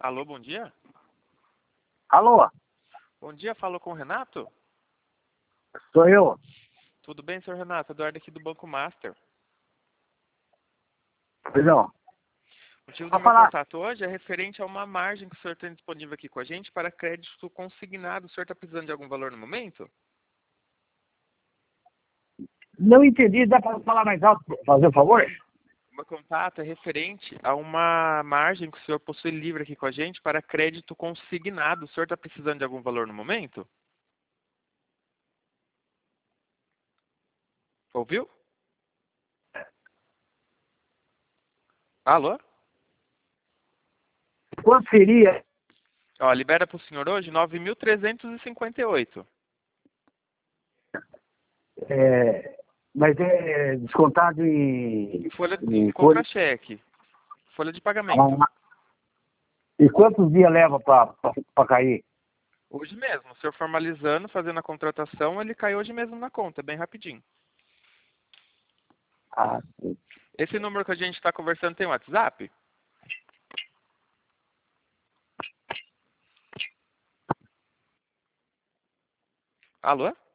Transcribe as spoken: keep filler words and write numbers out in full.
Alô, bom dia? Alô, Bom dia, falou com o Renato? sou eu. Tudo bem, senhor Renato? Eduardo aqui do Banco Master. Pois não. O motivo do Pode meu falar. contato hoje é referente a uma margem que o senhor tem disponível aqui com a gente para crédito consignado. O senhor está precisando de algum valor no momento? Não entendi, dá para falar mais alto, fazer um favor? O meu contato é referente a uma margem que o senhor possui livre aqui com a gente para crédito consignado. O senhor está precisando de algum valor no momento? Ouviu? Alô? Quanto seria? Ó, libera para o senhor hoje nove mil trezentos e cinquenta e oito. É, mas é descontado em, Em folha em em coisa. contra-cheque. Folha de pagamento. E quantos dias leva para cair? Hoje mesmo. O senhor formalizando, fazendo a contratação, ele cai hoje mesmo na conta, bem rapidinho. Ah, sim. Esse número que a gente está conversando tem WhatsApp? Alô?